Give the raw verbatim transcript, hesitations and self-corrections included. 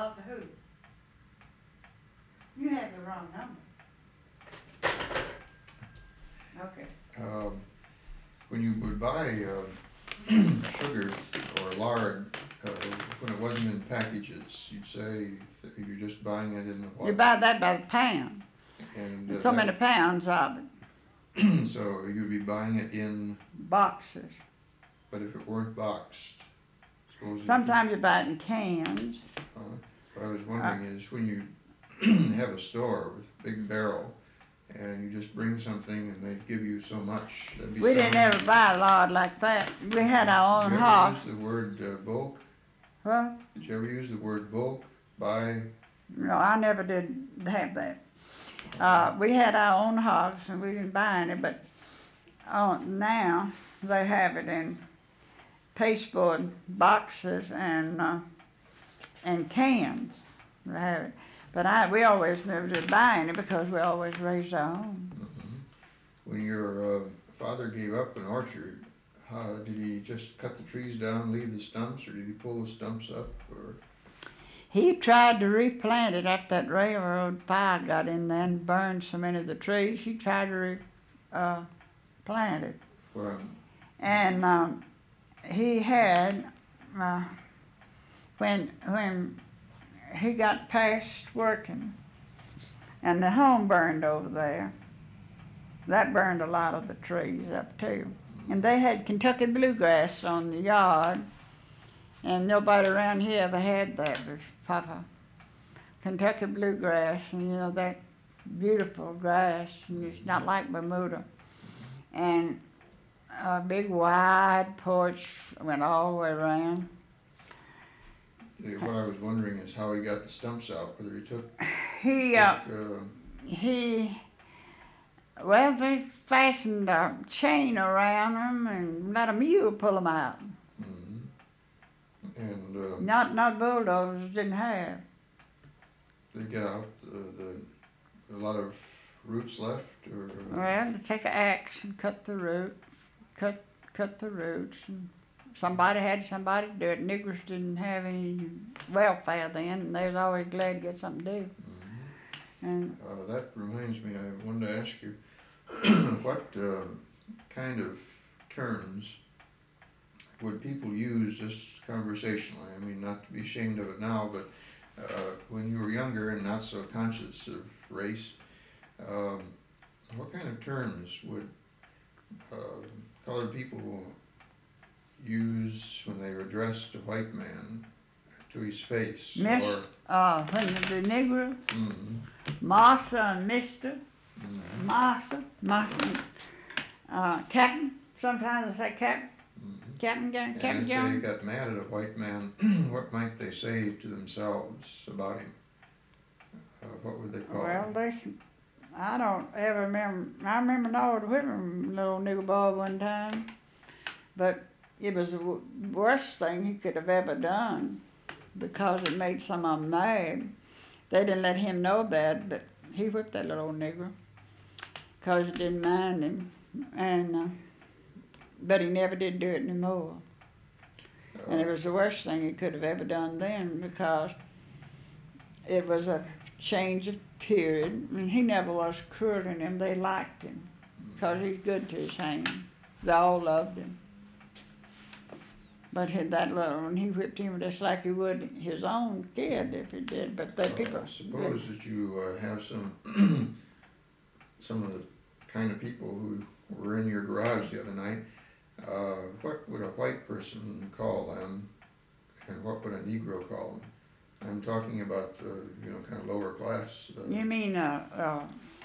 Of who? You have the wrong number. Okay. Um, when you would buy uh, sugar or lard, uh, when it wasn't in packages, you'd say that you're just buying it in the what? You buy that by the pound. And uh, So that- many pounds of it. so you'd be buying it in, Boxes. but if it weren't boxed, suppose. it- Sometimes you buy it in cans. Uh, what I was wondering is when you have a store with a big barrel and you just bring something and they give you so much, that'd be We didn't some- ever buy a lot like that. We had our own Did you hog. ever use the word uh, bulk? Well, Did you ever use the word bulk? Buy? no, I never did have that. Uh, we had our own hogs and we didn't buy any, but uh, now they have it in pasteboard boxes and uh, and cans. They have it. But I, we always never did buy any because we always raised our own. Mhm. When your uh, father gave up an orchard, how, did he just cut the trees down, leave the stumps, or did he pull the stumps up? Or He tried to replant it after that railroad fire got in there and burned so many of the trees. He tried to re, uh, plant it. well, And um, he had, uh, when, when he got past working and the home burned over there, that burned a lot of the trees up too. And they had Kentucky bluegrass on the yard, and nobody around here ever had that but Papa. Kentucky bluegrass, and you know, that beautiful grass, and it's not like Bermuda. And a big wide porch went all the way around. the- what I was wondering is how he got the stumps out, whether he took, He, uh, took uh, he, well, they fastened a chain around them and let a mule pull them out. mhm. and uh, Not, not bulldozers didn't have. they get out the, the, a lot of roots left, or? uh, Well, they take an axe and cut the roots, cut, cut the roots, and somebody had somebody to do it. Negroes didn't have any welfare then, and they was always glad to get something to do. mhm. And Uh, that reminds me, I wanted to ask you, what uh, kind of terms would people use just conversationally? I mean, not to be ashamed of it now, but uh, when you were younger and not so conscious of race, um, what kind of terms would uh, colored people use when they were addressed a white man to his face? Miss, Or, uh, when the Negro, mhm, Massa and Mister, mhm, Massa, Massa, uh, Captain, sometimes they say Captain, mhm. Captain, John- And Captain if they John. got mad at a white man, what might they say to themselves about him? Uh, what would they call Well, him? they, s- I don't ever remember, I remember Norwood Whitman, little nigger boy one time, but it was the w- worst thing he could have ever done because it made some of them mad. They didn't let him know that, but he whipped that little old nigger because he didn't mind him, and uh, but he never did do it anymore. And it was the worst thing he could have ever done then because it was a change of period. I mean, he never was cruel to them. They liked him because he's good to his hand. They all loved him. But he, that little, when he whipped him just like he would his own kid if he did. But the Uh, people, suppose that you uh, have some some of the kind of people who were in your garage the other night. Uh, what would a white person call them, and what would a Negro call them? I'm talking about the you know kind of lower class. Uh, you mean uh, uh,